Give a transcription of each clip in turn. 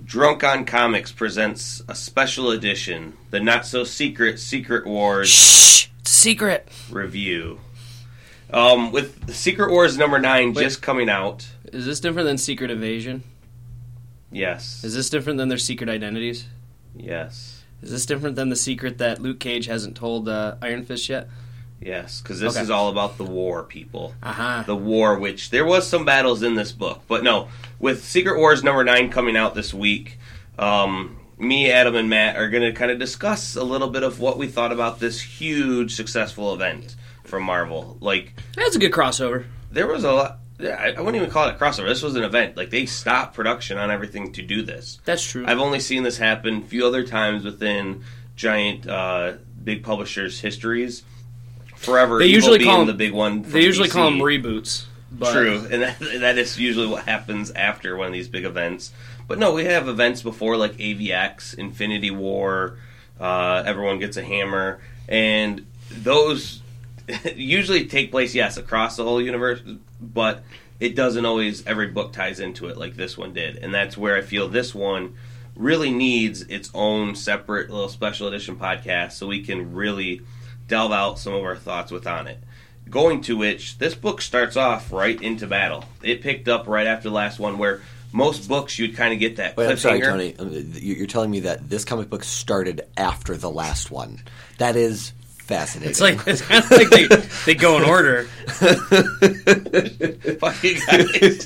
Drunk on Comics presents a special edition, the not-so-secret Secret Wars Shh! It's a secret! review. With Secret Wars number 9 just coming out. Is this different than Secret Invasion? Yes. Is this different than their secret identities? Yes. Is this different than the secret that Luke Cage hasn't told Iron Fist yet? Yes, because this is all about the war, people. Uh-huh. The war, which there was some battles in this book. But no, with Secret Wars number 9 coming out this week, me, Adam, and Matt are going to kind of discuss a little bit of what we thought about this huge, successful event from Marvel. Like, That's a good crossover. there was a lot. Yeah, I wouldn't even call it a crossover. This was an event. Like, they stopped production on everything to do this. That's true. I've only seen this happen a few other times within giant, big publishers' histories. Forever, They Evil usually being call them, the big one. From They usually DC. call them reboots. But True, and that is usually what happens after one of these big events. But no, we have events before like AVX, Infinity War, Everyone Gets a Hammer, and those usually take place, yes, across the whole universe, but it doesn't always, every book ties into it like this one did. And that's where I feel this one really needs its own separate little special edition podcast so we can really delve out some of our thoughts on it. Going to which, this book starts off right into battle. It picked up right after the last one, where most books you'd kind of get that Wait, I'm sorry, cliffhanger. Tony. You're telling me that this comic book started after the last one. That is fascinating. it's kind of like they go in order. Fuck you guys.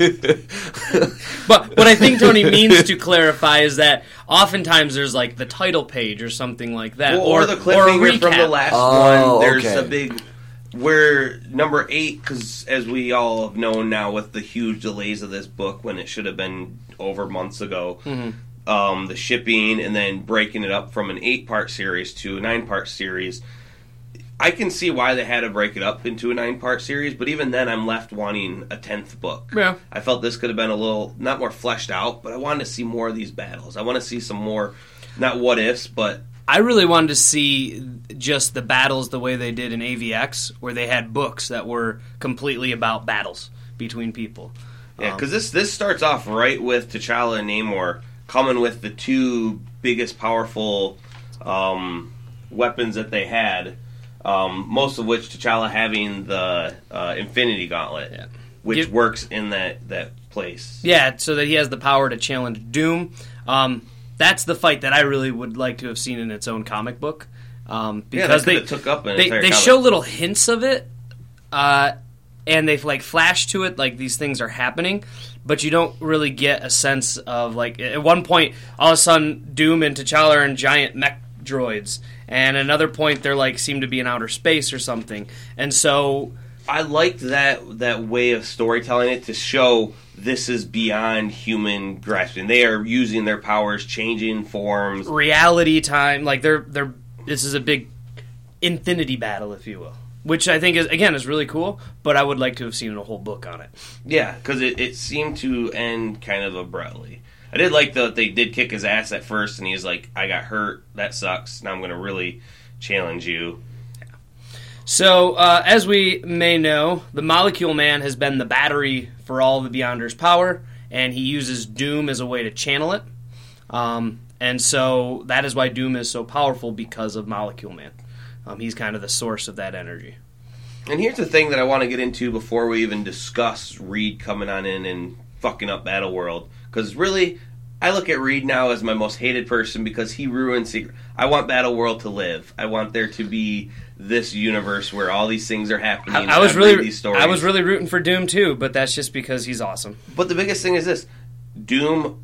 But what I think Tony means to clarify is that oftentimes there's like the title page or something like that, or the or a cliffhanger from the recap. last Oh, one. There's okay. a big... Where number 8, because as we all have known now with the huge delays of this book when it should have been over months ago, the shipping and then breaking it up from an 8-part series to a 9-part series, I can see why they had to break it up into a 9-part series, but even then I'm left wanting a 10th book. Yeah. I felt this could have been a little, not more fleshed out, but I wanted to see more of these battles. I want to see some more, not what-ifs, but... I really wanted to see just the battles the way they did in AVX, where they had books that were completely about battles between people. Yeah, because this starts off right with T'Challa and Namor coming with the two biggest powerful weapons that they had, most of which T'Challa having the Infinity Gauntlet, which works in that place. Yeah, so that he has the power to challenge Doom. That's the fight that I really would like to have seen in its own comic book. Because they took up an entire they comic. show little hints of it, and they like flash to it like these things are happening, but you don't really get a sense of like at one point all of a sudden Doom and T'Challa are in giant mech droids, and at another point they're like seem to be in outer space or something, and so I liked that way of storytelling it to show this is beyond human grasping. They are using their powers, changing forms. reality time, like they're this is a big infinity battle, if you will, which I think is really cool, but I would like to have seen a whole book on it. Yeah, because it seemed to end kind of abruptly. I did like that they did kick his ass at first, and he's like, I got hurt, that sucks, now I'm going to really challenge you. So, as we may know, the Molecule Man has been the battery for all the Beyonders' power, and he uses Doom as a way to channel it. And so that is why Doom is so powerful, because of Molecule Man. He's kind of the source of that energy. And here's the thing that I want to get into before we even discuss Reed coming on in and fucking up Battleworld. Because really, I look at Reed now as my most hated person because he ruined Secret. I want Battleworld to live. I want there to be this universe where all these things are happening. I was these stories. really rooting for Doom too, but that's just because he's awesome. But the biggest thing is this: Doom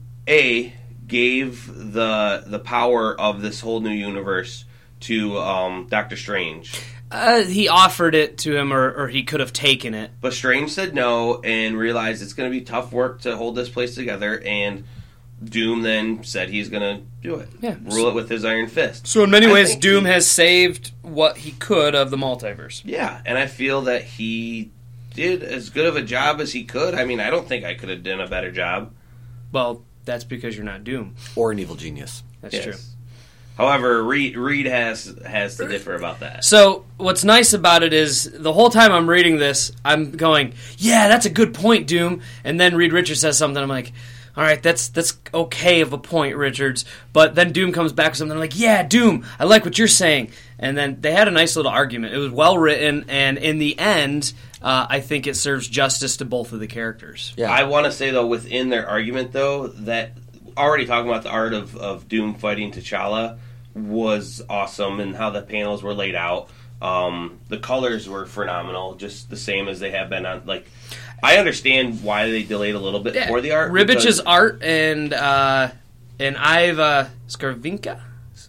gave the power of this whole new universe to Doctor Strange. He offered it to him, or he could have taken it. But Strange said no and realized it's going to be tough work to hold this place together, and Doom then said he's going to do it. Yeah. Rule it with his iron fist. So in many ways, Doom has saved what he could of the multiverse. Yeah, and I feel that he did as good of a job as he could. I mean, I don't think I could have done a better job. Well, that's because you're not Doom. Or an evil genius. That's true. However, Reed has to differ about that. So what's nice about it is the whole time I'm reading this, I'm going, yeah, that's a good point, Doom. And then Reed Richards says something, I'm like, all right, that's okay of a point, Richards. But then Doom comes back with something like, yeah, Doom, I like what you're saying. And then they had a nice little argument. It was well written, and in the end, I think it serves justice to both of the characters. Yeah. I want to say, though, within their argument, though, that already talking about the art of Doom fighting T'Challa was awesome, and how the panels were laid out. The colors were phenomenal, just the same as they have been on, like... I understand why they delayed a little bit for the art. Ribich's art and Iva Skarvinka,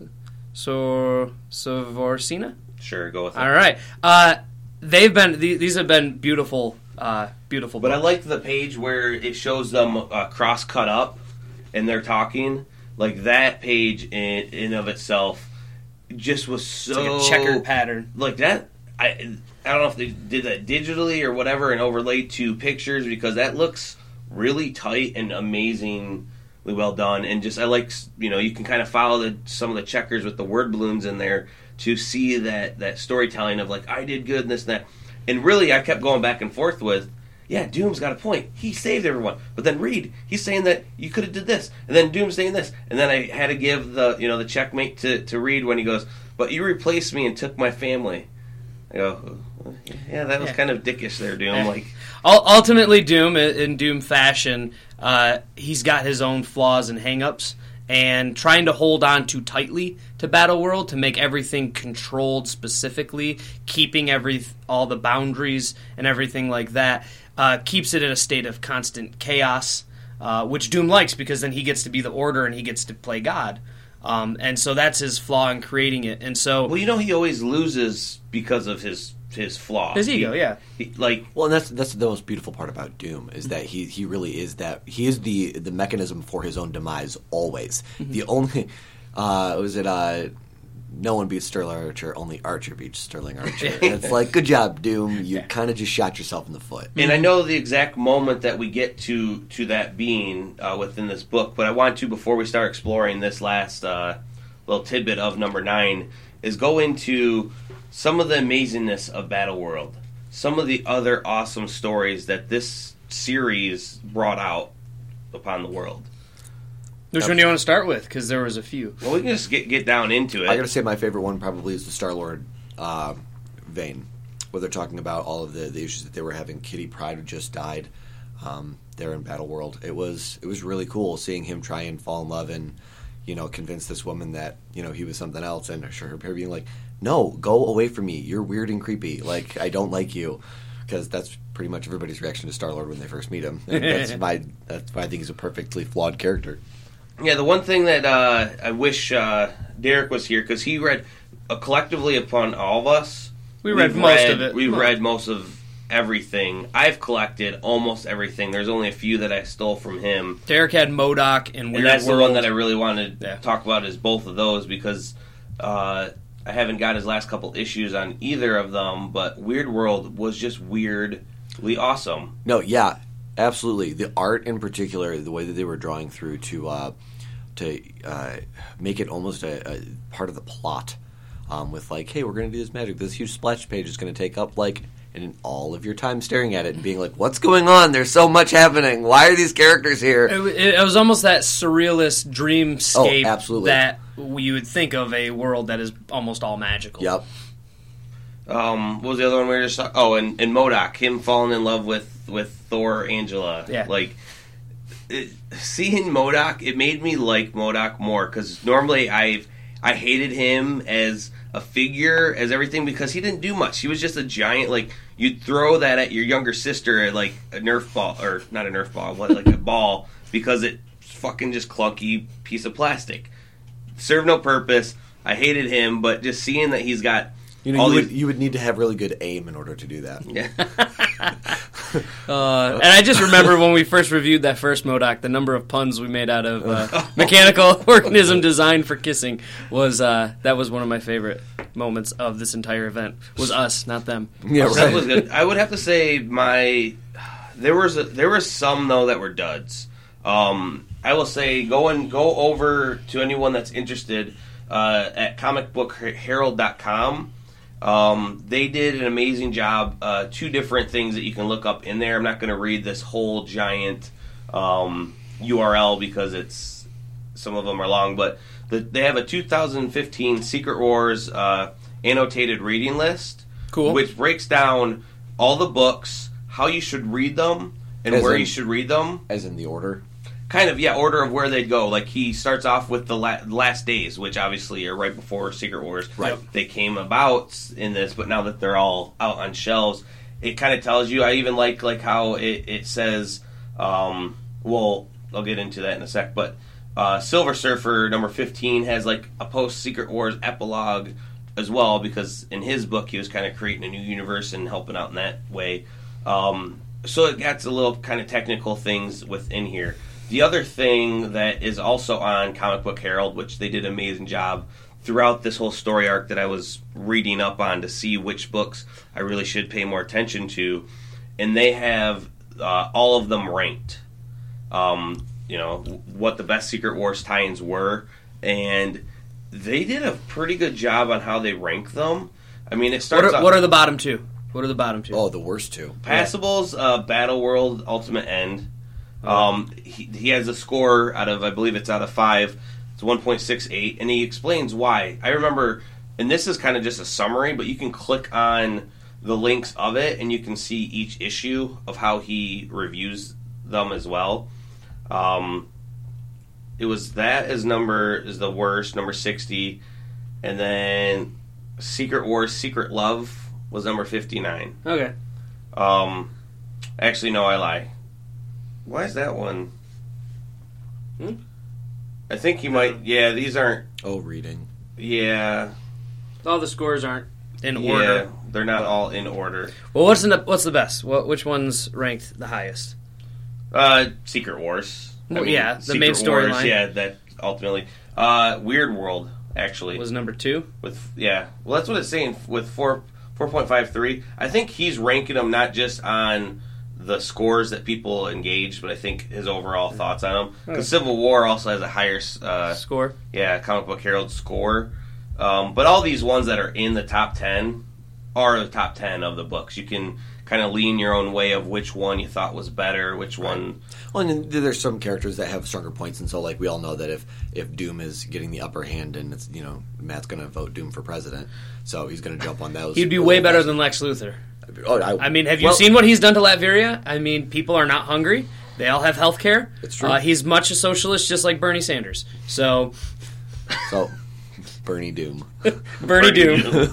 Sovorsina. Sure, go with it. All right, these have been beautiful, beautiful. But books. I liked the page where it shows them cross cut up, and they're talking. Like that page in of itself, just was so It's like a checkered pattern. Like that. I don't know if they did that digitally or whatever and overlaid to pictures, because that looks really tight and amazingly well done. And just, I like, you can kind of follow some of the checkers with the word balloons in there to see that storytelling of like, I did good and this and that. And really, I kept going back and forth with, yeah, Doom's got a point. He saved everyone. But then Reed, he's saying that you could have did this. And then Doom's saying this. And then I had to give the checkmate to Reed when he goes, but you replaced me and took my family. I go, yeah, that was kind of dickish there, Doom. Yeah. Like, ultimately, Doom, in Doom fashion, he's got his own flaws and hang-ups, and trying to hold on too tightly to Battleworld to make everything controlled specifically, keeping all the boundaries and everything like that, keeps it in a state of constant chaos, which Doom likes, because then he gets to be the Order and he gets to play God. And so that's his flaw in creating it. And so, well, he always loses because of his flaw. His ego, yeah. And that's the most beautiful part about Doom, is that he really is that. He is the mechanism for his own demise always. Mm-hmm. The only no one beats Sterling Archer, only Archer beats Sterling Archer. And it's like, good job, Doom. You kind of just shot yourself in the foot. And I know the exact moment that we get to that being within this book, but I want to, before we start exploring this last little tidbit of number 9, is go into some of the amazingness of Battleworld, some of the other awesome stories that this series brought out upon the world. Which one do you want to start with? Because there was a few. Well, we can just get down into it. I gotta say, my favorite one probably is the Star-Lord vein, where they're talking about all of the issues that they were having. Kitty Pryde just died there in Battleworld. It was really cool seeing him try and fall in love and convince this woman that he was something else, and her being like, no, go away from me. You're weird and creepy. Like, I don't like you. Because that's pretty much everybody's reaction to Star-Lord when they first meet him. And that's why I think he's a perfectly flawed character. Yeah, the one thing that I wish Derek was here, because he read collectively upon all of us. We've read most of it. We've read most of everything. I've collected almost everything. There's only a few that I stole from him. Derek had MODOK and Weird And that's World. the one that I really wanted to talk about, is both of those, because I haven't got his last couple issues on either of them, but Weird World was just weirdly awesome. No, yeah, absolutely. The art in particular, the way that they were drawing through to make it almost a part of the plot, with like, hey, we're going to do this magic. This huge splash page is going to take up and all of your time staring at it and being like, what's going on? There's so much happening. Why are these characters here? It was almost that surrealist dreamscape absolutely. that you would think of a world that is almost all magical. Yep. What was the other one we were just talking? Oh, and MODOK, him falling in love with Thor Angela. Yeah. Seeing MODOK, it made me like MODOK more, because normally I hated him as a figure, as everything, because he didn't do much. He was just a giant, you'd throw that at your younger sister at, a Nerf ball, or not a Nerf ball, but a ball, because it's fucking just clunky piece of plastic. Served no purpose. I hated him, but just seeing that he's got you would need to have really good aim in order to do that. Yeah. And I just remember when we first reviewed that first MODOK, the number of puns we made out of mechanical organism designed for kissing was that was one of my favorite moments of this entire event. Was us, not them. Yeah, right. That was good. I would have to say there were some though that were duds. I will say go over to anyone that's interested at comicbookherald.com. They did an amazing job. 2 different things that you can look up in there. I'm not going to read this whole giant URL because some of them are long, but they have a 2015 Secret Wars annotated reading list, Cool. which breaks down all the books, how you should read them, and As where in- you should read them. As in the order. Kind of, yeah, order of where they'd go. Like, he starts off with the Last Days, which obviously are right before Secret Wars. Right. They came about in this, but now that they're all out on shelves, it kind of tells you. I even like how it says, well, I'll get into that in a sec, but Silver Surfer number 15 has, like, a post-Secret Wars epilogue as well, because in his book he was kind of creating a new universe and helping out in that way. So it gets a little kind of technical things within here. The other thing that is also on Comic Book Herald, which they did an amazing job throughout this whole story arc that I was reading up on to see which books I really should pay more attention to, and they have all of them ranked. What the best Secret Wars tie-ins were, and they did a pretty good job on how they rank them. I mean, it starts What are the bottom two? What are the bottom two? Oh, the worst two. Passables, Battle World, Ultimate End. He has a score out of 5. It's 1.68, and he explains why. I remember, and this is kind of just a summary, but you can click on the links of it, and you can see each issue of how he reviews them as well. It was that is the worst, number 60, and then Secret Wars, Secret Love was number 59. Okay. Actually, no, I lie. Why is that one? I think you might. Yeah, these aren't. Oh, reading. Yeah. All the scores aren't in Yeah, order. they're not all in order. Well, what's the best? Which one's ranked the highest? Secret Wars. Well, yeah, the Secret main Wars, storyline. Yeah, that ultimately. Weird World, actually. Was number 2? Well, that's what it's saying with 4.53. I think he's ranking them not just on the scores that people engaged, but I think his overall thoughts on them. Because Civil War also has a higher Score? Yeah, Comic Book Herald score. But all these ones that are in the top 10 are the top 10 of the books. You can kind of lean your own way of which one you thought was better, which one. Well, and then there's some characters that have stronger points, and so like we all know that if Doom is getting the upper hand, and it's Matt's going to vote Doom for president, so he's going to jump on those. He'd be way better than Lex Luthor. Oh, I mean, have you seen what he's done to Latveria? I mean, people are not hungry. They all have health care. It's true. He's much a socialist, just like Bernie Sanders. So, Bernie Doom. Bernie Doom.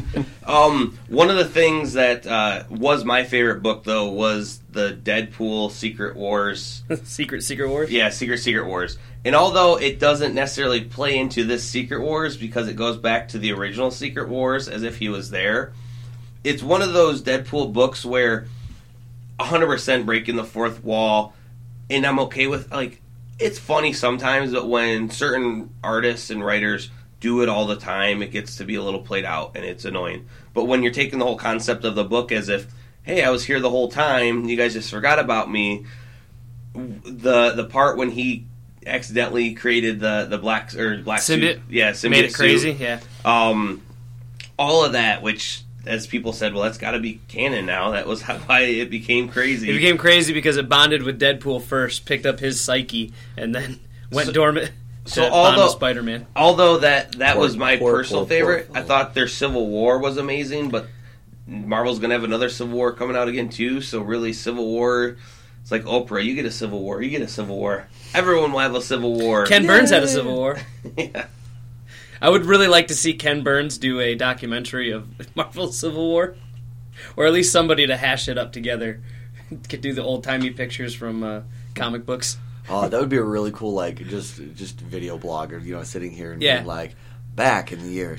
One of the things that was my favorite book, though, was the Deadpool Secret Wars. Secret Wars? Yeah, Secret Wars. And although it doesn't necessarily play into this Secret Wars because it goes back to the original Secret Wars as if he was there, it's one of those Deadpool books where 100% breaking the fourth wall, and I'm okay with, like, it's funny sometimes, but when certain artists and writers do it all the time, it gets to be a little played out, and it's annoying. But when you're taking the whole concept of the book as if, hey, I was here the whole time, you guys just forgot about me, the part when he accidentally created the black suit, symbiote made it crazy, suit, yeah. All of that, which, as people said, well, that's got to be canon now. That was why it became crazy. It became crazy because it bonded with Deadpool first, picked up his psyche, and then went dormant. So bond with Spider-Man. Although that was my poor personal favorite, Phil. I thought their Civil War was amazing, but Marvel's going to have another Civil War coming out again too, so really Civil War, it's like Oprah, you get a Civil War, you get a Civil War. Everyone will have a Civil War. Ken Burns had a Civil War. Yeah. I would really like to see Ken Burns do a documentary of Marvel's Civil War, or at least somebody to hash it up together. Could do the old-timey pictures from comic books. Oh, that would be a really cool, like, just video blogger, sitting here and Yeah. being like, back in the year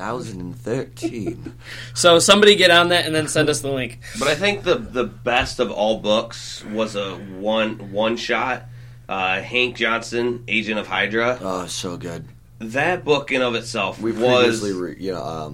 2013. So somebody get on that and then send us the link. But I think the best of all books was a one shot. Hank Johnson, Agent of Hydra. Oh, so good. That book in of itself We was previously,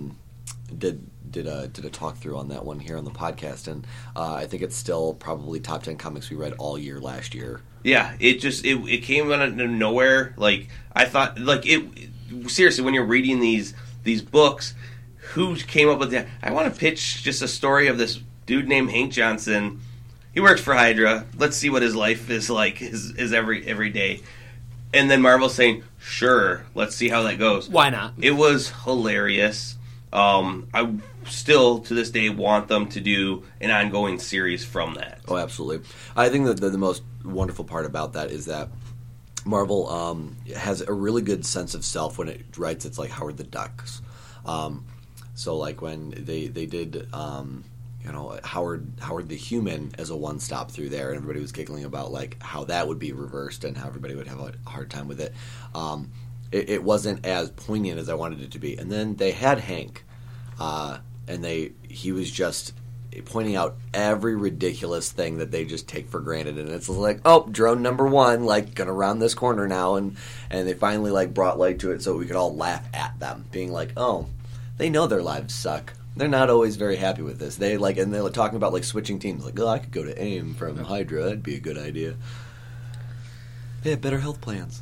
did a talk through on that one here on the podcast, and I think it's still probably top 10 comics we read all year last year. Yeah, it came out of nowhere. Like, I thought, like, seriously, when you're reading these books, who came up with that? I want to pitch just a story of this dude named Hank Johnson he works for Hydra. Let's see what his life is like is every day. And then Marvel saying, sure, let's see how that goes. Why not? It was hilarious. I still, to this day, want them to do an ongoing series from that. Oh, absolutely. I think that the most wonderful part about that is that Marvel has a really good sense of self when it writes it's like Howard the Ducks. So like when they did Howard the Human as a one-stop through there, and everybody was giggling about like how that would be reversed and how everybody would have a hard time with it. It wasn't as poignant as I wanted it to be. And then they had Hank, and he was just pointing out every ridiculous thing that they just take for granted, and it's like, oh, drone number 1, like, gonna round this corner now, and they finally like brought light to it so we could all laugh at them, being like, oh, they know their lives suck. They're not always very happy with this. They like, and they're talking about like switching teams, like, oh, I could go to AIM from Hydra, that'd be a good idea. They have better health plans.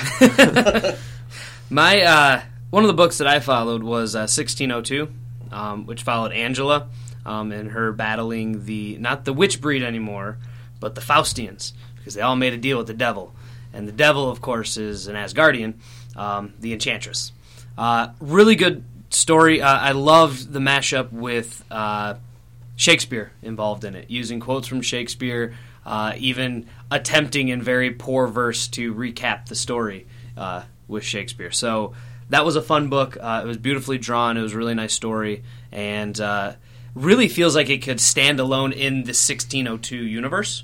My one of the books that I followed was 1602, which followed Angela. And her battling not the witch breed anymore, but the Faustians, because they all made a deal with the devil. And the devil, of course, is an Asgardian, the Enchantress. Really good story. I loved the mashup with Shakespeare involved in it, using quotes from Shakespeare, even attempting in very poor verse to recap the story with Shakespeare. So that was a fun book. It was beautifully drawn. It was a really nice story. And really feels like it could stand alone in the 1602 universe.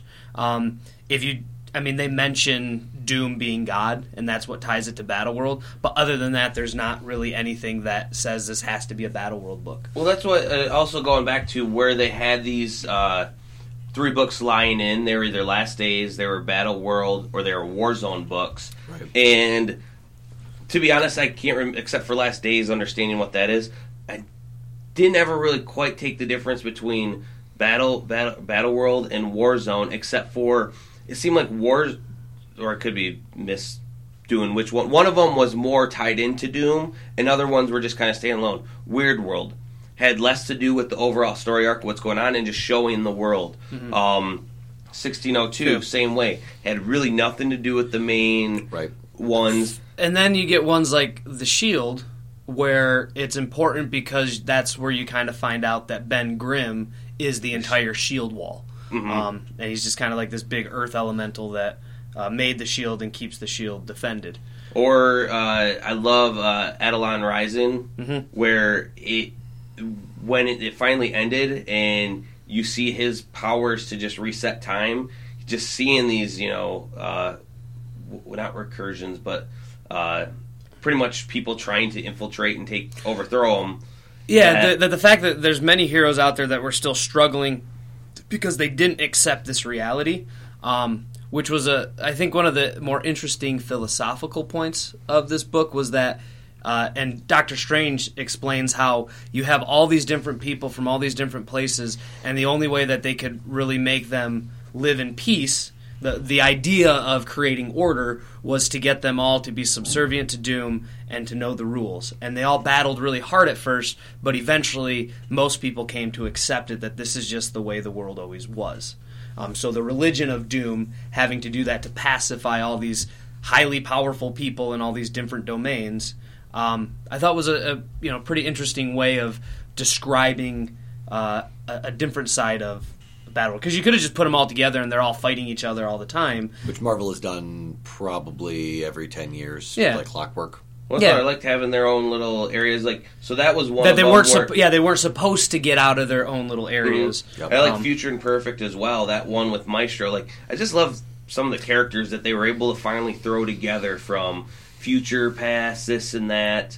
They mention Doom being God, and that's what ties it to Battleworld. But other than that, there's not really anything that says this has to be a Battleworld book. Well, that's what, also going back to where they had these 3 books lying in. They were either Last Days, they were Battleworld, or they were Warzone books. Right. And to be honest, I can't, except for Last Days, understanding what that is, I didn't ever really quite take the difference between Battleworld and Warzone, except for it seemed like or I could be misdoing which one. One of them was more tied into Doom, and other ones were just kind of standalone. Weird World had less to do with the overall story arc, what's going on, and just showing the world. Mm-hmm. 1602, same way, had really nothing to do with the main ones. And then you get ones like The Shield, where it's important because that's where you kind of find out that Ben Grimm is the entire shield wall. Mm-hmm. And he's just kind of like this big earth elemental that made the shield and keeps the shield defended. Or I love Eidolon Rising, where when it finally ended and you see his powers to just reset time, just seeing these, not recursions, but pretty much people trying to infiltrate and overthrow them. Yeah, the fact that there's many heroes out there that were still struggling because they didn't accept this reality, which was I think one of the more interesting philosophical points of this book was that, and Doctor Strange explains how you have all these different people from all these different places, and the only way that they could really make them live in peace, the idea of creating order, was to get them all to be subservient to Doom and to know the rules. And they all battled really hard at first, but eventually most people came to accept it, that this is just the way the world always was. So the religion of Doom, having to do that to pacify all these highly powerful people in all these different domains, I thought was a pretty interesting way of describing a different side of battle, because you could have just put them all together and they're all fighting each other all the time, which Marvel has done probably every 10 years, like clockwork. Well, I liked having their own little areas, so that was one that of they them weren't. They weren't supposed to get out of their own little areas. Mm-hmm. Yep. I like Future Imperfect as well. That one with Maestro. I just love some of the characters that they were able to finally throw together from future, past, this and that.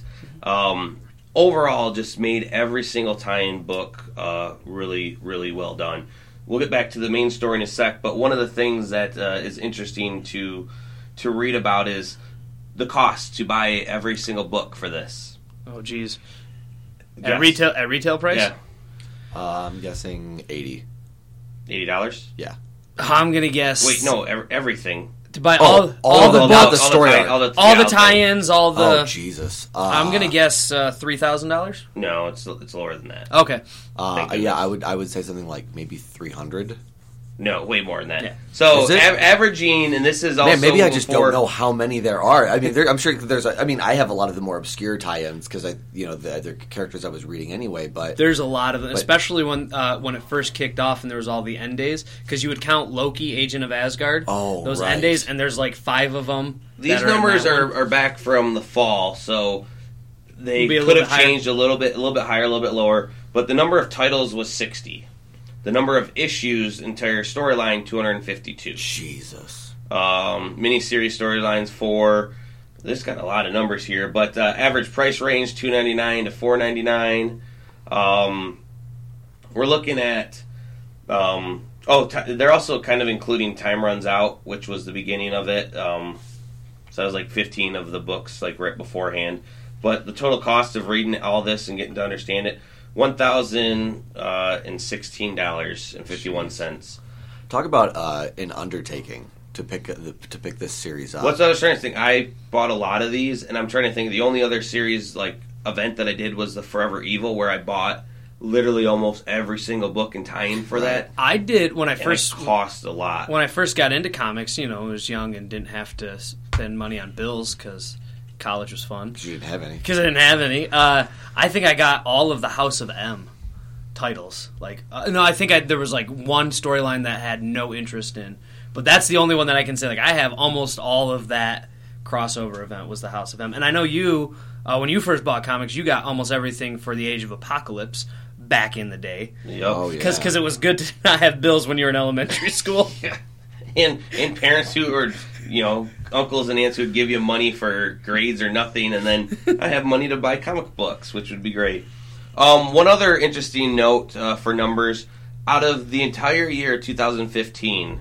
Overall, just made every single tie-in book really, really well done. We'll get back to the main story in a sec, but one of the things that is interesting to read about is the cost to buy every single book for this. Oh, geez. At retail price? Yeah. I'm guessing $80. $80? Yeah. I'm going to guess... Wait, no, everything. To buy all the books, all the tie-ins, all the... Oh, Jesus. I'm going to guess $3,000? No, it's lower than that. Okay. I would say something like maybe $300. No, way more than that. Yeah. So Is it? averaging, and this is also Man, maybe I just before- don't know how many there are. I mean, I'm sure there's. I have a lot of the more obscure tie-ins because the other characters I was reading anyway. But There's a lot of them, especially when it first kicked off and there was all the end days, because you would count Loki, Agent of Asgard, those right. end days, and there's like 5 of them. These that are in numbers that one. are back from the fall, so they Will be a could little have bit higher. changed a little bit higher, a little bit lower. But the number of titles was 60. The number of issues, entire storyline, 252. Jesus, Miniseries storylines 4. This got a lot of numbers here, but average price range $2.99 to $4.99. We're looking at. They're also kind of including Time Runs Out, which was the beginning of it. So that was like 15 of the books, like right beforehand. But the total cost of reading all this and getting to understand it, $1,016.51. talk about an undertaking to pick this series up. What's I was trying to think? I bought a lot of these, and I'm trying to think. The only other series like event that I did was the Forever Evil, where I bought literally almost every single book and tie-in for that. I did when I And first it cost a lot. when I first got into comics. I was young and didn't have to spend money on bills because college was fun. You didn't have any. Because I didn't have any. I think I got all of the House of M titles. I think there was like one storyline that I had no interest in, but that's the only one that I can say. Like, I have almost all of that crossover event was the House of M, and I know you. When you first bought comics, you got almost everything for the Age of Apocalypse back in the day. Yep. Oh, yeah. Because it was good to not have bills when you were in elementary school. and parents who were, uncles and aunts who would give you money for grades or nothing, and then I have money to buy comic books, which would be great. One other interesting note for numbers, out of the entire year 2015,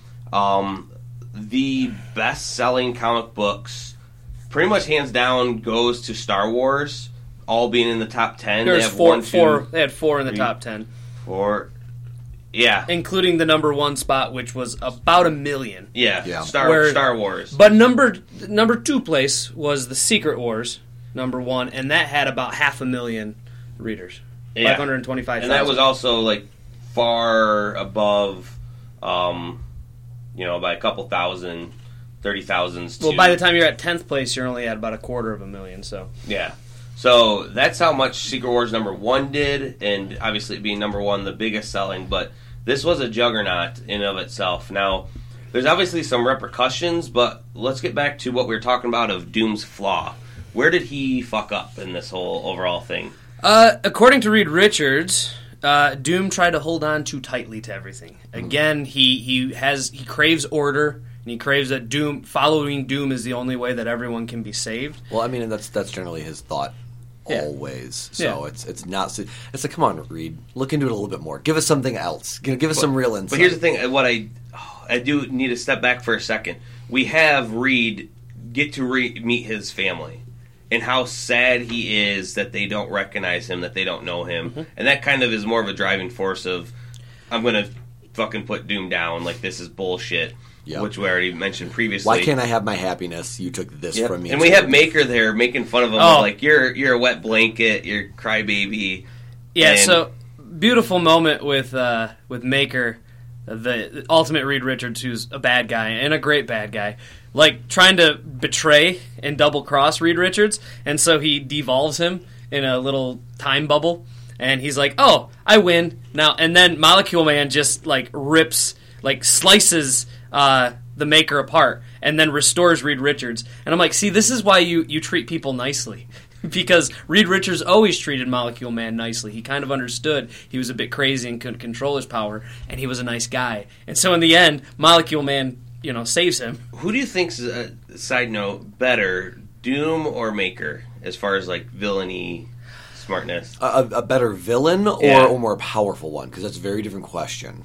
the best-selling comic books, pretty much hands down, goes to Star Wars, all being in the top 10. There's they have four. They had 4 in the top 10. 4. Yeah. Including the number 1 spot, which was about 1 million. Yeah. Where- Star Wars. But number 2 place was the Secret Wars, number 1, and that had about 500,000 readers. Yeah. 525,000. And that was also far above, by a couple thousand, 30,000s. Well, by the time you're at 10th place, you're only at about 250,000. So Yeah. So that's how much Secret Wars number 1 did, and obviously being number 1, the biggest selling, but this was a juggernaut in of itself. Now, there's obviously some repercussions, but let's get back to what we were talking about of Doom's flaw. Where did he fuck up in this whole overall thing? according to Reed Richards, Doom tried to hold on too tightly to everything. Again, he craves order, and he craves that following Doom is the only way that everyone can be saved. Well, I mean, and that's generally his thought. Yeah. Always. So Yeah. it's not. It's like, come on, Reed, look into it a little bit more. Give us something else. Give us some real insight. But here's the thing: what I do need to step back for a second. We have Reed get to meet his family, and how sad he is that they don't recognize him, that they don't know him, and that kind of is more of a driving force of, I'm gonna fucking put Doom down. Like, this is bullshit. Yep. Which we already mentioned previously. Why can't I have my happiness? You took this from me. And we have Maker there making fun of him. Oh. Like, you're a wet blanket, you're crybaby. Yeah, And- so beautiful moment with Maker, the ultimate Reed Richards, who's a bad guy and a great bad guy, like trying to betray and double cross Reed Richards, and so he devolves him in a little time bubble, and he's like, "Oh, I win now," and then Molecule Man just slices the Maker apart, and then restores Reed Richards, and I'm like, "See, this is why you treat people nicely." Because Reed Richards always treated Molecule Man nicely. He kind of understood he was a bit crazy and couldn't control his power, and he was a nice guy. And so in the end, Molecule Man, saves him. Who do you think's, side note, better, Doom or Maker, as far as, like, villainy smartness? a better villain or Yeah. a more powerful one, because that's a very different question.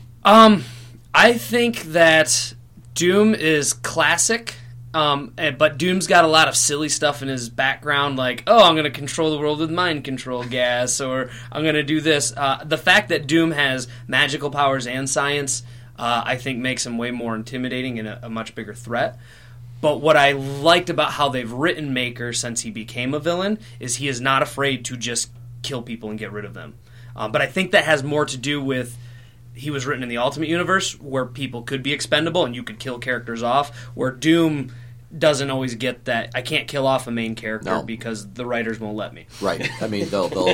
I think that Doom is classic, but Doom's got a lot of silly stuff in his background, like, oh, I'm going to control the world with mind control gas, or I'm going to do this. The fact that Doom has magical powers and science, I think makes him way more intimidating and a much bigger threat. But what I liked about how they've written Maker since he became a villain is he is not afraid to just kill people and get rid of them. But I think that has more to do with he was written in the Ultimate Universe, where people could be expendable and you could kill characters off, where Doom doesn't always get that. I can't kill off a main character because the writers won't let me. Right. I mean,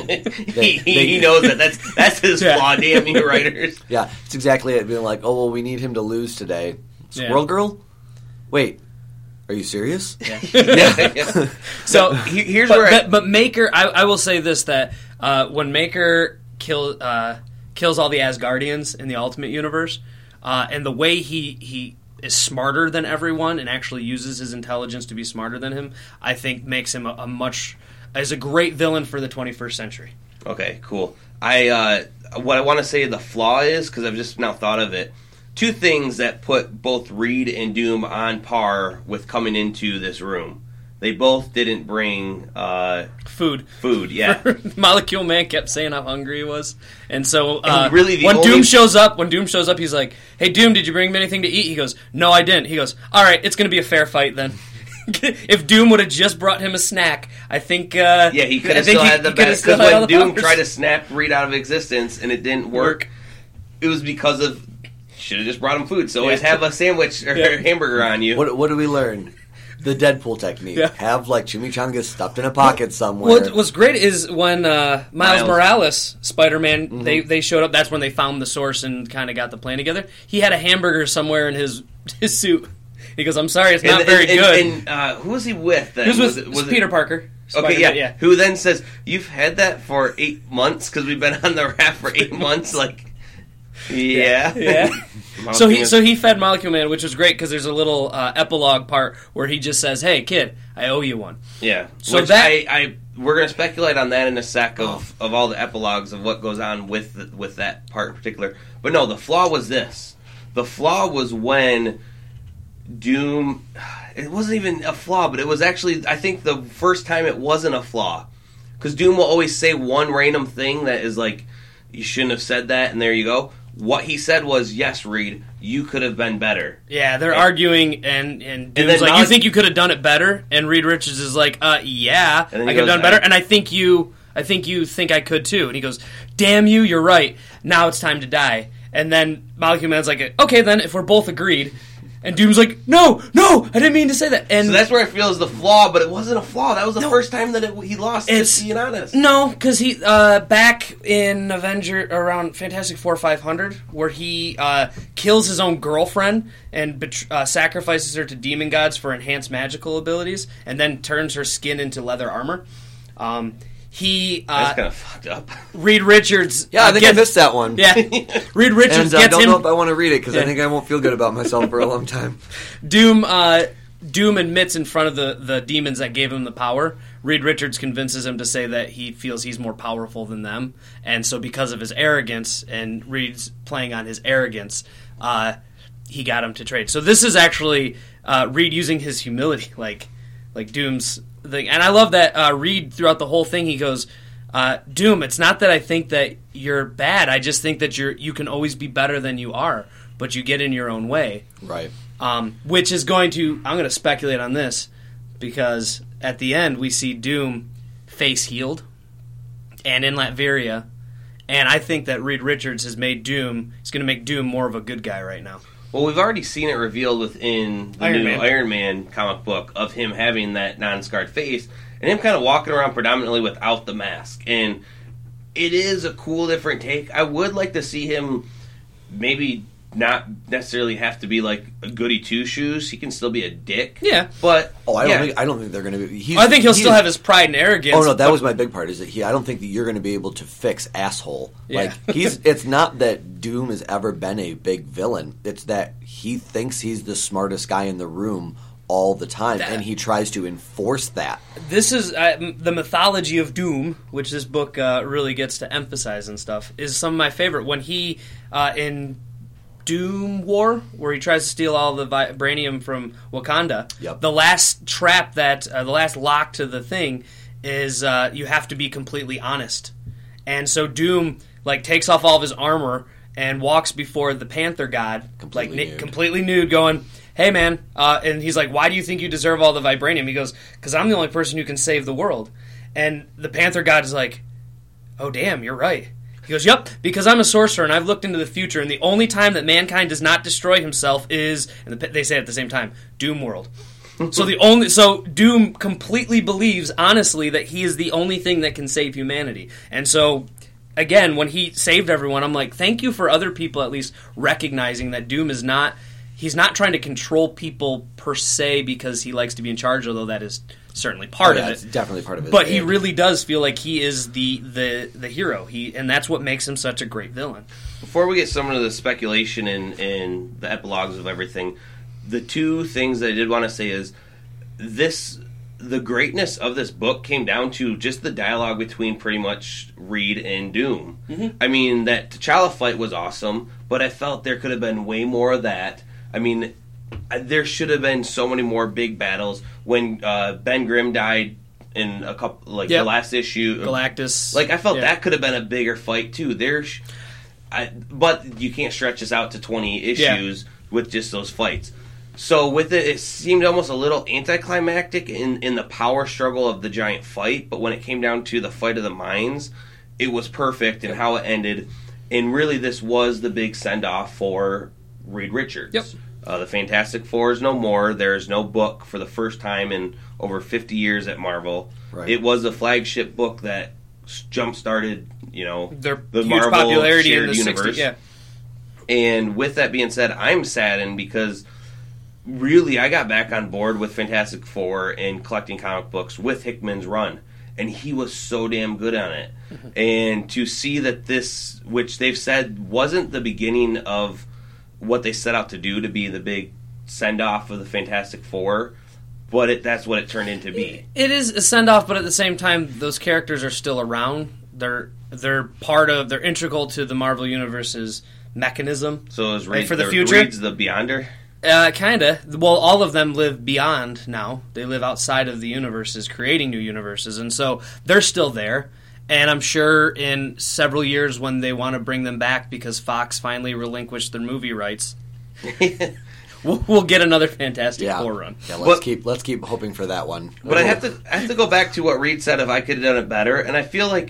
he knows that. That's his flaw. Damn you, writers. Yeah, it's exactly it. Being like, oh, well, we need him to lose today. Squirrel Girl? Wait, are you serious? Yeah. Yeah. So here's but Maker, I will say this, that when Maker kills all the Asgardians in the Ultimate Universe, and the way he is smarter than everyone and actually uses his intelligence to be smarter than him, I think makes him a great villain for the 21st century. Okay, cool. What I want to say the flaw is, because I've just now thought of it, two things that put both Reed and Doom on par with coming into this room. They both didn't bring food. Yeah. Molecule Man kept saying how hungry he was, and so really when Doom shows up, he's like, "Hey, Doom, did you bring me anything to eat?" He goes, "No, I didn't." He goes, "All right, it's going to be a fair fight then." If Doom would have just brought him a snack, I think he could have still had the best. Because when Doom tried to snap Reed out of existence and it didn't work, it was because of should have just brought him food. So always have a sandwich or hamburger on you. What do we learn? The Deadpool technique. Yeah. Have like chimichangas stuffed in a pocket somewhere. What's great is when Miles Morales, Spider-Man, they showed up. That's when they found the source and kind of got the plan together. He had a hamburger somewhere in his suit. He goes, "I'm sorry, it's not very good." And who was he with then? Was it Peter Parker? Okay, yeah. Who then says, "You've had that for 8 months because we've been on the raft for 8 months." Like, yeah. So he fed Molecule Man, which was great because there's a little epilogue part where he just says, "Hey, kid, I owe you one." Yeah. So which we're going to speculate on that in a sec of all the epilogues of what goes on with that part in particular. But no, the flaw was this. The flaw was when Doom. It wasn't even a flaw, but it was actually, I think, the first time it wasn't a flaw. Because Doom will always say one random thing that is like, you shouldn't have said that, and there you go. What he said was, yes, Reed, you could have been better. Yeah, they're arguing, and Doom's like, you think you could have done it better? And Reed Richards is like, yeah, I could have done better, and I think you think I could too. And he goes, damn you, you're right. Now it's time to die. And then Molecule Man's like, okay, then, if we're both agreed. And Doom's like, no, I didn't mean to say that. And so that's where I feel is the flaw, but it wasn't a flaw. That was the first time that he lost, just being honest. No, because he, back in around Fantastic Four 500, where he kills his own girlfriend and sacrifices her to demon gods for enhanced magical abilities, and then turns her skin into leather armor. That's kind of fucked up. Reed Richards. Yeah, I think I missed that one. Yeah, Reed Richards and gets I don't him. know if I want to read it because I think I won't feel good about myself for a long time. Doom admits in front of the demons that gave him the power. Reed Richards convinces him to say that he feels he's more powerful than them, and so because of his arrogance, and Reed's playing on his arrogance, he got him to trade. So this is actually Reed using his humility, like Doom's thing. And I love that Reed, throughout the whole thing, he goes, Doom, it's not that I think that you're bad. I just think that you can always be better than you are, but you get in your own way. Right. Which is I'm going to speculate on this, because at the end we see Doom face healed and in Latveria, and I think that Reed Richards is going to make Doom more of a good guy right now. Well, we've already seen it revealed within the new Iron Man comic book of him having that non-scarred face and him kind of walking around predominantly without the mask. And it is a cool, different take. I would like to see him maybe not necessarily have to be like a goody two-shoes. He can still be a dick. Yeah. But I don't think they're going to be. I think he'll still have his pride and arrogance. Oh no, that was my big part. Is that I don't think that you're going to be able to fix asshole. Yeah. Like it's not that Doom has ever been a big villain. It's that he thinks he's the smartest guy in the room all the time, and he tries to enforce that. This is the mythology of Doom, which this book really gets to emphasize and stuff. Is some of my favorite when he in Doom War, where he tries to steal all the vibranium from Wakanda. Yep. The last trap the last lock to the thing is you have to be completely honest. And so Doom takes off all of his armor and walks before the Panther God, completely nude, going, "Hey man," and he's like, "Why do you think you deserve all the vibranium?" He goes, "Because I'm the only person who can save the world." And the Panther God is like, "Oh damn, you're right." He goes, yep, because I'm a sorcerer and I've looked into the future, and the only time that mankind does not destroy himself is, and they say it at the same time, Doom World. So Doom completely believes, honestly, that he is the only thing that can save humanity. And so, again, when he saved everyone, I'm like, thank you for other people at least recognizing that Doom is not, he's not trying to control people per se because he likes to be in charge, although that is certainly part of it. It's definitely part of it. But he really does feel like he is the hero. And that's what makes him such a great villain. Before we get some of the speculation and the epilogues of everything, the two things that I did want to say is the greatness of this book came down to just the dialogue between pretty much Reed and Doom. Mm-hmm. I mean, that T'Challa fight was awesome, but I felt there could have been way more of that. I mean, there should have been so many more big battles. When Ben Grimm died in a couple, the last issue, Galactus. I felt that could have been a bigger fight too. But you can't stretch this out to 20 issues with just those fights. So with it seemed almost a little anticlimactic in the power struggle of the giant fight. But when it came down to the fight of the minds, it was perfect in how it ended. And really, this was the big send off for Reed Richards. Yep. The Fantastic Four is no more. There is no book for the first time in over 50 years at Marvel. Right. It was a flagship book that jump-started, their the huge Marvel popularity shared in the universe. 60s. Yeah. And with that being said, I'm saddened because really I got back on board with Fantastic Four and collecting comic books with Hickman's run. And he was so damn good on it. Mm-hmm. And to see that this, which they've said wasn't the beginning of what they set out to do to be the big send-off of the Fantastic Four, but that's what it turned into be. It is a send-off, but at the same time, those characters are still around. They're integral to the Marvel Universe's mechanism. So is Reed, for the future? Reed's the Beyonder? Kinda. Well, all of them live beyond now. They live outside of the universes, creating new universes, and so they're still there. And I'm sure in several years when they want to bring them back because Fox finally relinquished their movie rights, we'll get another Fantastic Four run. Yeah, let's keep hoping for that one. But I have to go back to what Reed said. If I could have done it better, and I feel like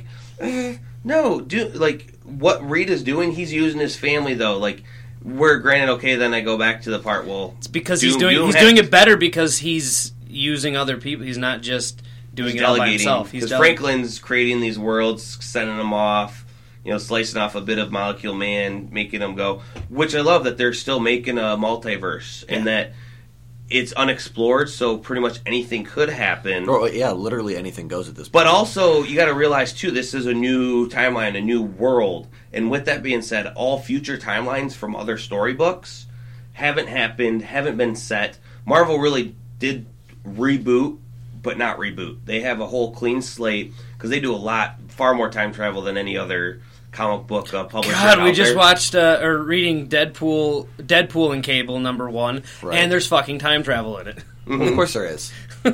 what Reed is doing, he's using his family though. We're granted okay. Then I go back to the part. Well, it's because he's doing it better because he's using other people. He's not just doing it all by himself. Because Franklin's creating these worlds, sending them off, slicing off a bit of Molecule Man, making them go. Which I love that they're still making a multiverse and that it's unexplored, so pretty much anything could happen. Oh, yeah, literally anything goes at this point. But also, you got to realize, too, this is a new timeline, a new world. And with that being said, all future timelines from other storybooks haven't happened, haven't been set. Marvel really did reboot, but not reboot. They have a whole clean slate, because they do far more time travel than any other comic book publisher. God, we just watched or reading Deadpool in Cable #1, and there's fucking time travel in it. Mm-hmm. Well, of course there is.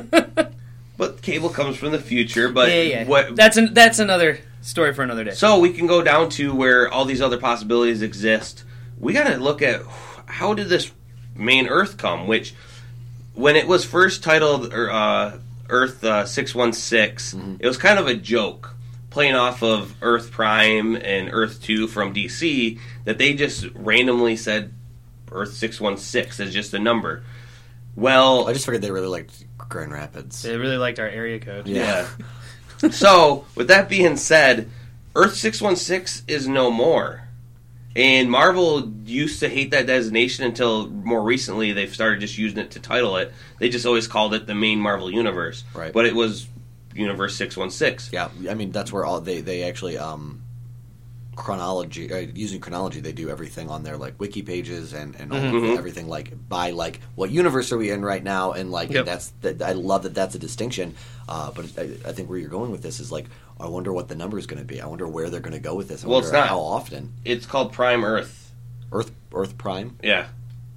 But Cable comes from the future. But that's another story for another day. So we can go down to where all these other possibilities exist. We got to look at how did this main Earth come? Which, when it was first titled Earth 616, it was kind of a joke. Playing off of Earth Prime and Earth 2 from DC, that they just randomly said Earth 616 as just a number. Well, I just figured they really liked Grand Rapids. They really liked our area code. Yeah. So, with that being said, Earth 616 is no more. And Marvel used to hate that designation until more recently they've started just using it to title it. They just always called it the main Marvel Universe. Right. But it was Universe 616. Yeah, I mean, that's where all they actually chronology using chronology, they do everything on their wiki pages and all everything by what universe are we in right now, and and I love that that's a distinction. But I think where you're going with this is I wonder what the number is going to be. I wonder where they're going to go with this. It's not how often. It's called Prime Earth. Earth Prime. Yeah.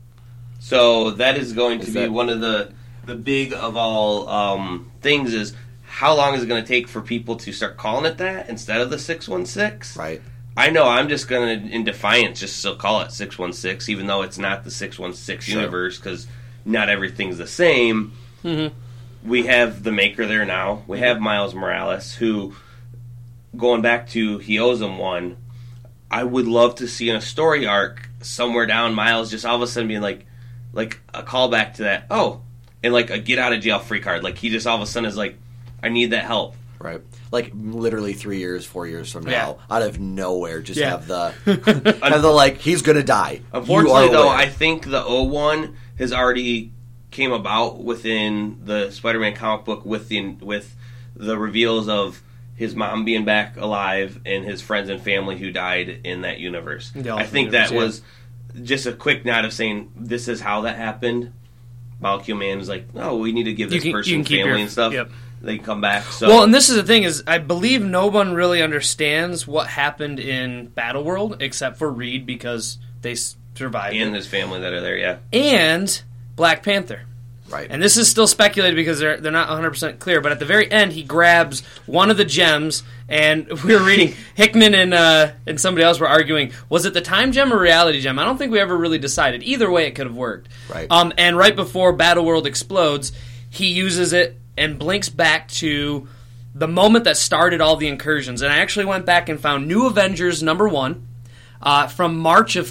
So that is going to be one of the big of all things is. How long is it going to take for people to start calling it that instead of the 616? Right. I know I'm just going to, in defiance, just still call it 616, even though it's not the 616 universe, because not everything's the same. Mm-hmm. We have the Maker there now. We have Miles Morales, who, going back to He Owes Him One, I would love to see in a story arc somewhere down Miles just all of a sudden being like a callback to that. Oh, and like a get out of jail free card. Like he just all of a sudden is like, I need that help. Right. Like literally 3 years, 4 years from now, Yeah. out of nowhere, just Yeah. have the like he's gonna die. Unfortunately, You are though, aware. I think the O1 has already came about within the Spider-Man comic book with the reveals of his mom being back alive and his friends and family who died in that universe. The I think Ultimate that Universe, was just a quick nod of saying this is how that happened. Molecule Man was like, "Oh, we need to give this person keep family your- and stuff." yep. They come back. So Well, and this is the thing is, I believe no one really understands what happened in Battleworld except for Reed because they survived and it. his family that are there, yeah. And Black Panther. Right. And this is still speculated because they're not 100% clear. But at the very end, he grabs one of the gems, and we were reading Hickman and somebody else were arguing: was it the time gem or reality gem? I don't think we ever really decided. Either way, it could have worked. Right. And right before Battleworld explodes, he uses it and blinks back to the moment that started all the incursions. And I actually went back and found New Avengers #1 from March of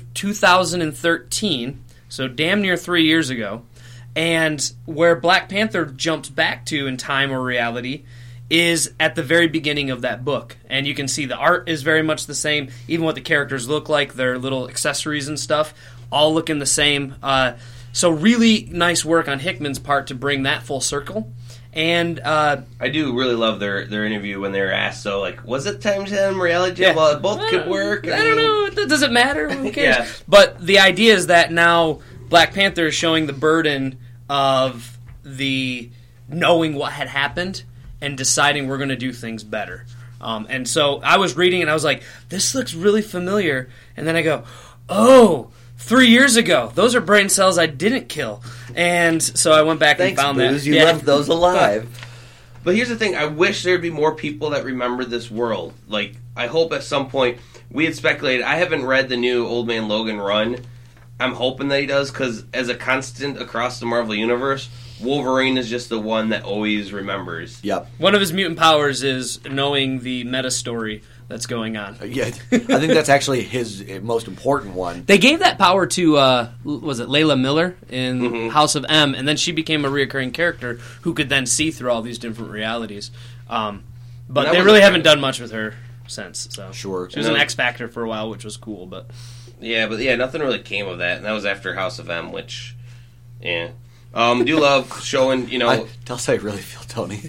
2013, so damn near 3 years ago. And where Black Panther jumps back to in time or reality is at the very beginning of that book. And you can see the art is very much the same, even what the characters look like, their little accessories and stuff, all looking the same. So really nice work on Hickman's part to bring that full circle. And I do really love their interview when they were asked, so like, was it time gem, reality gem? Yeah. Well, both could work. I don't know. Does it matter? Who cares? Yeah. But the idea is that now Black Panther is showing the burden of the knowing what had happened and deciding we're going to do things better. And so I was reading and I was like, this looks really familiar. And then I go, oh, 3 years ago. Those are brain cells I didn't kill. And so I went back Thanks, and found Booze. that. You left those alive. But here's the thing, I wish there'd be more people that remember this world. Like, I hope at some point, we had speculated, I haven't read the new Old Man Logan run. I'm hoping that he does, because as a constant across the Marvel Universe, Wolverine is just the one that always remembers. Yep. One of his mutant powers is knowing the meta story that's going on. Yeah, I think that's actually his most important one. They gave that power to, was it Layla Miller in House of M, and then she became a reoccurring character who could then see through all these different realities. But that they was really a- haven't done much with her since. So Sure. she was an X Factor for a while, which was cool. But Yeah, but nothing really came of that, and that was after House of M, which, yeah. Do love showing, Tell us how you really feel, Tony.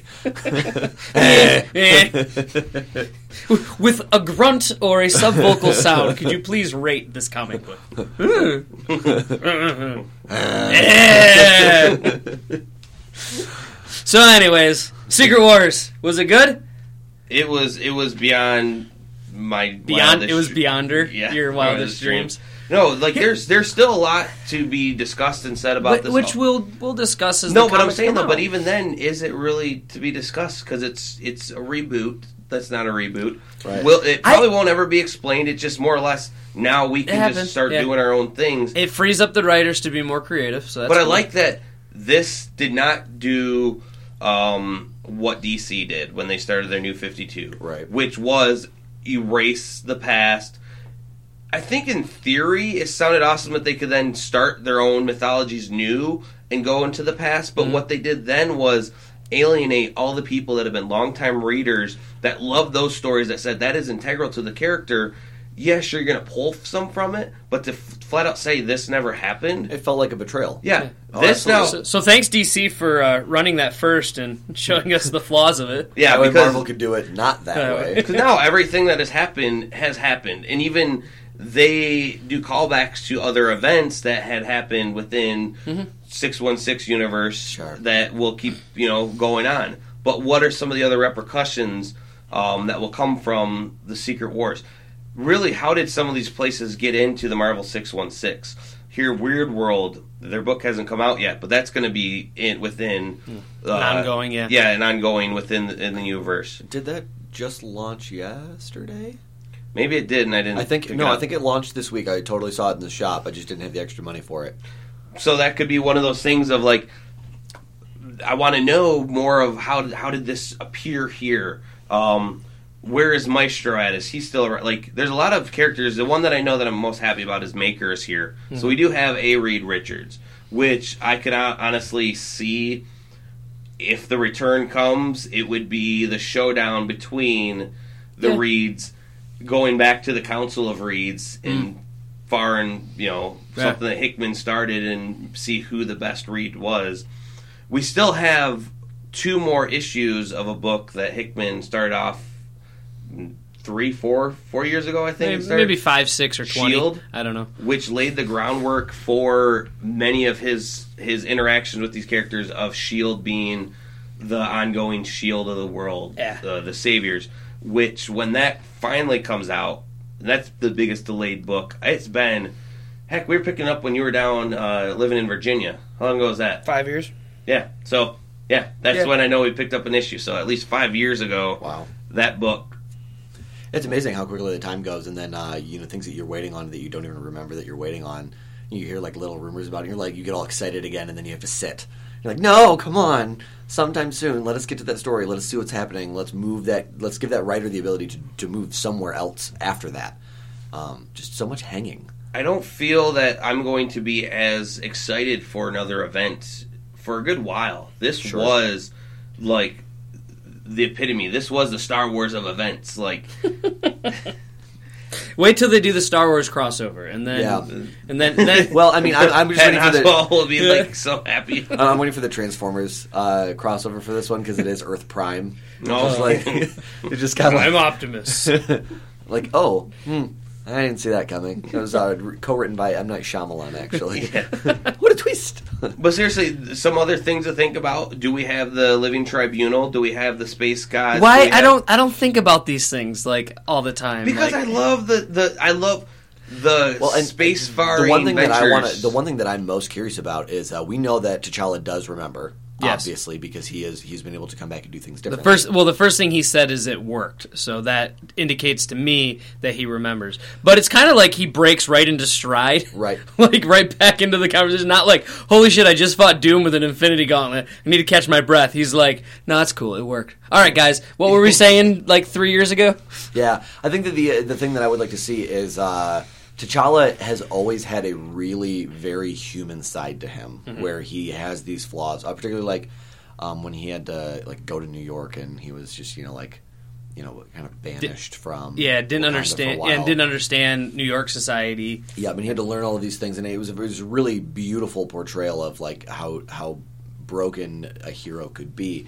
with a grunt or a subvocal sound, could you please rate this comic book? So, anyways, Secret Wars, was it good? It was beyond my Beyond, wildest it was beyonder yeah, your wildest dreams. No, like there's still a lot to be discussed and said about this. Which we'll discuss as no, the but I'm comics saying come though. out. But even then, is it really to be discussed? Because it's a reboot. That's not a reboot. Right. It probably won't ever be explained. It's just more or less now we can happened, just start yeah. doing our own things. It frees up the writers to be more creative. So that's But I cool. like that this did not do what DC did when they started their New 52. Right. Which was erase the past. I think in theory it sounded awesome that they could then start their own mythologies new and go into the past. But what they did then was alienate all the people that have been longtime readers that love those stories that said that is integral to the character. Yes, you're going to pull some from it, but to flat out say this never happened. It felt like a betrayal. Yeah. Oh, This now... So thanks DC for running that first and showing us the flaws of it. Yeah, That way because Marvel could do it not that way. because now everything that has happened, and even they do callbacks to other events that had happened within 616 universe Sure. that will keep going on. But what are some of the other repercussions that will come from the Secret Wars? Really, how did some of these places get into the Marvel 616? Here, Weird World, their book hasn't come out yet, but that's going to be within ongoing, yeah. yeah, and ongoing within in the universe. Did that just launch yesterday? Maybe it did, and I didn't. I think pick no. it I up. think it launched this week. I totally saw it in the shop. I just didn't have the extra money for it. So that could be one of those things of like, I want to know more of how did this appear here. where is Maestro at? Is he still around? Like, there's a lot of characters. The one that I know that I'm most happy about is Maker is here. Mm-hmm. So we do have a Reed Richards, which I could honestly see if the return comes, it would be the showdown between the Reeds going back to the Council of Reeds and something that Hickman started and see who the best Reed was. We still have 2 more issues of a book that Hickman started off 4 years ago, I think. Maybe 5, 6, or 20. Shield, I don't know. Which laid the groundwork for many of his interactions with these characters of Shield being the ongoing Shield of the world, the Saviors. Which, when that finally comes out, that's the biggest delayed book. It's been, heck, we were picking up when you were down living in Virginia. How long ago was that? 5 years. Yeah. So, that's when I know we picked up an issue. So at least 5 years ago, wow, that book. It's amazing how quickly the time goes, and then things that you're waiting on that you don't even remember that you're waiting on. You hear like little rumors about it. And you're like, you get all excited again, and then you have to sit. You're like, no, come on, sometime soon. Let us get to that story. Let us see what's happening. Let's move that. Let's give that writer the ability to move somewhere else after that. Just so much hanging. I don't feel that I'm going to be as excited for another event for a good while. This was like the epitome. This was the Star Wars of events. Like, wait till they do the Star Wars crossover, and then well, I mean, I'm just waiting for the. Will be like so happy. I'm waiting for the Transformers crossover for this one because it is Earth Prime. No, it just kind of. I'm Optimus. Like, I didn't see that coming. It was co-written by M. Night Shyamalan, actually. What a twist! But seriously, some other things to think about. Do we have the Living Tribunal? Do we have the Space Gods? Why? I don't think about these things like all the time. Because I love the space faring. The one thing that I'm most curious about is we know that T'Challa does remember. Yes. Obviously, because he's been able to come back and do things differently. The first thing he said is it worked, so that indicates to me that he remembers. But it's kind of like he breaks right into stride, right? Like right back into the conversation. Not like, holy shit, I just fought Doom with an Infinity Gauntlet. I need to catch my breath. He's like, no, it's cool, it worked. All right, guys, what were we saying like 3 years ago? Yeah, I think that the thing that I would like to see is. T'Challa has always had a really very human side to him, where he has these flaws. Particularly like when he had to go to New York and he was just kind of banished from. Yeah, didn't understand New York society. Yeah, I mean he had to learn all of these things, and it was a really beautiful portrayal of like how broken a hero could be.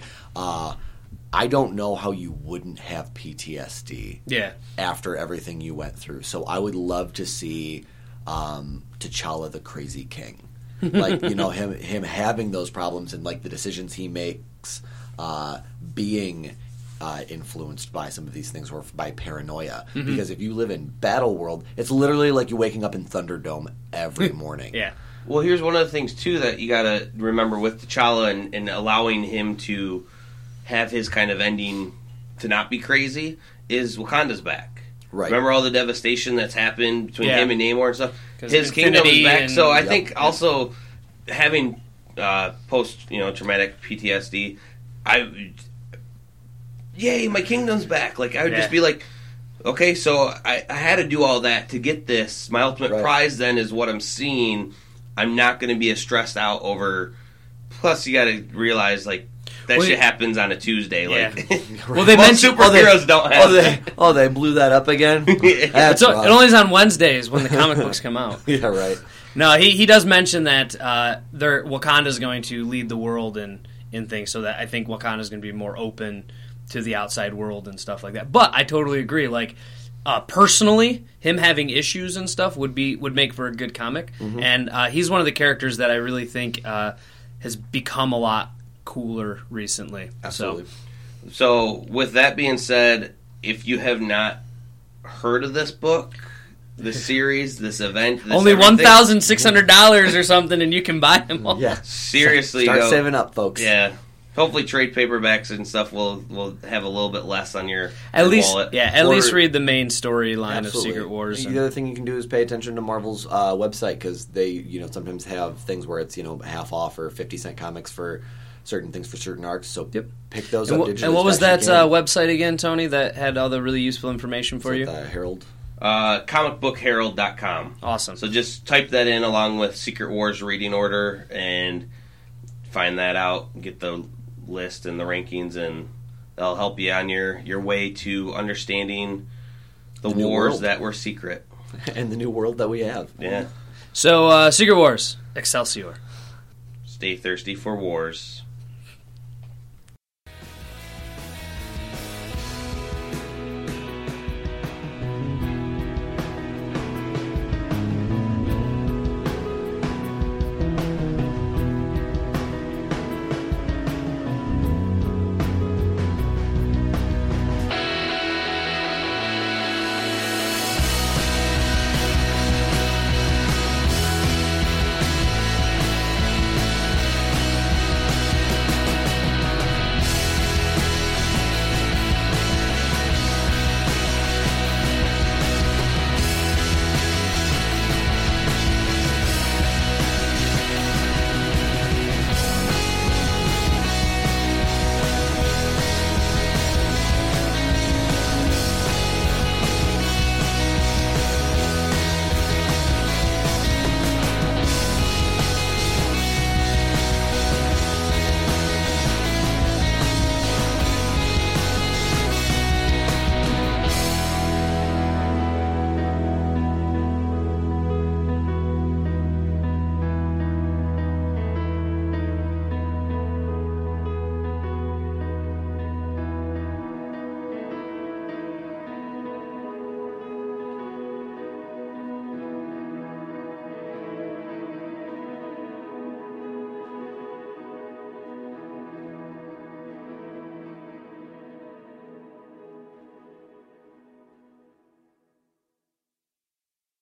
I don't know how you wouldn't have PTSD after everything you went through. So I would love to see T'Challa the Crazy King. Like, him having those problems and like the decisions he makes being influenced by some of these things or by paranoia. Mm-hmm. Because if you live in Battle World, it's literally like you waking up in Thunderdome every morning. Yeah. Well, here's one of the things, too, that you got to remember with T'Challa and allowing him to have his kind of ending to not be crazy is Wakanda's back. Right. Remember all the devastation that's happened between him and Namor and stuff? His kingdom is back. So I think also having post-traumatic PTSD, yay, my kingdom's back. Like, I would just be like, okay, so I had to do all that to get this. My ultimate prize then is what I'm seeing. I'm not going to be as stressed out over. Plus, you got to realize, like, that shit happens on a Tuesday. Like, well, they mentioned superheroes don't have. They blew that up again. It only is on Wednesdays when the comic books come out. Yeah, right. No, he does mention that Wakanda's going to lead the world in things, so that I think Wakanda's going to be more open to the outside world and stuff like that. But I totally agree. Like, personally, him having issues and stuff would make for a good comic, and he's one of the characters that I really think has become a lot cooler recently. Absolutely. So with that being said, if you have not heard of this book, this series, this event, only $1,600 or something, and you can buy them all. Yeah, seriously, start saving up, folks. Yeah. Hopefully, trade paperbacks and stuff will have a little bit less on your wallet. Yeah, at least read the main storyline of Secret Wars. The other thing you can do is pay attention to Marvel's website, because they sometimes have things where it's half off or 50-cent comics for certain things for certain arcs. So Yep. pick those And, up digitally. and what was as that fast as you can. website again, Tony, that had all the really useful information for you? Herald. Comicbookherald.com. Awesome. So just type that in along with Secret Wars reading order and find that out, get the list and the rankings, and that'll help you on your way to understanding the new wars world. that were secret. And the new world that we have. Yeah. So, Secret Wars, Excelsior. Stay thirsty for wars.